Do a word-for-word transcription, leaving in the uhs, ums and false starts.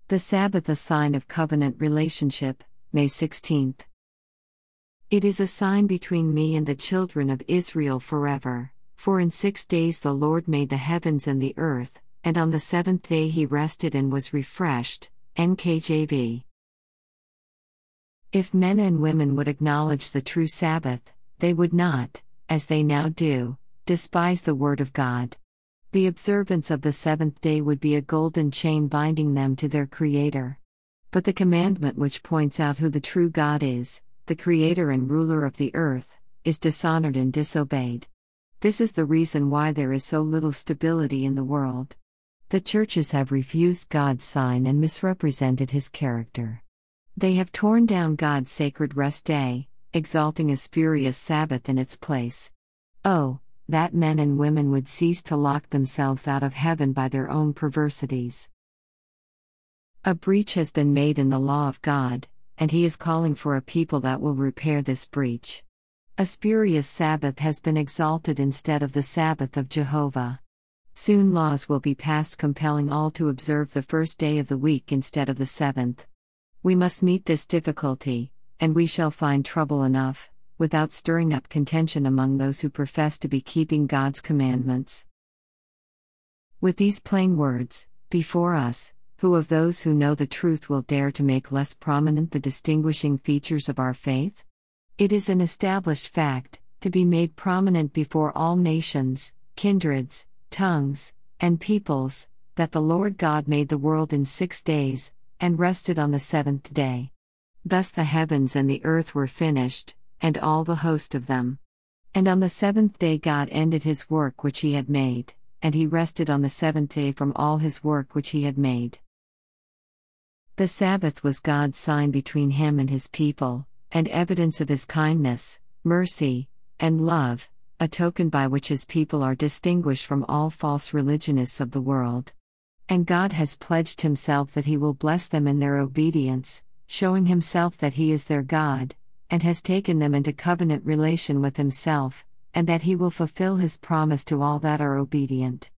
The Sabbath, a sign of covenant relationship, May sixteenth. It is a sign between me and the children of Israel forever, for in six days the Lord made the heavens and the earth, and on the seventh day he rested and was refreshed. N K J V. If men and women would acknowledge the true Sabbath, they would not, as they now do, despise the word of God. The observance of the seventh day would be a golden chain binding them to their Creator. But the commandment which points out who the true God is, the Creator and ruler of the earth, is dishonored and disobeyed. This is the reason why there is so little stability in the world. The churches have refused God's sign and misrepresented His character. They have torn down God's sacred rest day, exalting a spurious Sabbath in its place. Oh, that men and women would cease to lock themselves out of heaven by their own perversities. A breach has been made in the law of God, and He is calling for a people that will repair this breach. A spurious Sabbath has been exalted instead of the Sabbath of Jehovah. Soon laws will be passed compelling all to observe the first day of the week instead of the seventh. We must meet this difficulty, and we shall find trouble enough, without stirring up contention among those who profess to be keeping God's commandments. With these plain words before us, who of those who know the truth will dare to make less prominent the distinguishing features of our faith? It is an established fact, to be made prominent before all nations, kindreds, tongues, and peoples, that the Lord God made the world in six days, and rested on the seventh day. Thus the heavens and the earth were finished, and all the host of them. And on the seventh day God ended His work which He had made, and He rested on the seventh day from all His work which He had made. The Sabbath was God's sign between Him and His people, and evidence of His kindness, mercy, and love, a token by which His people are distinguished from all false religionists of the world. And God has pledged Himself that He will bless them in their obedience, showing Himself that He is their God, and has taken them into covenant relation with Himself, and that He will fulfill His promise to all that are obedient.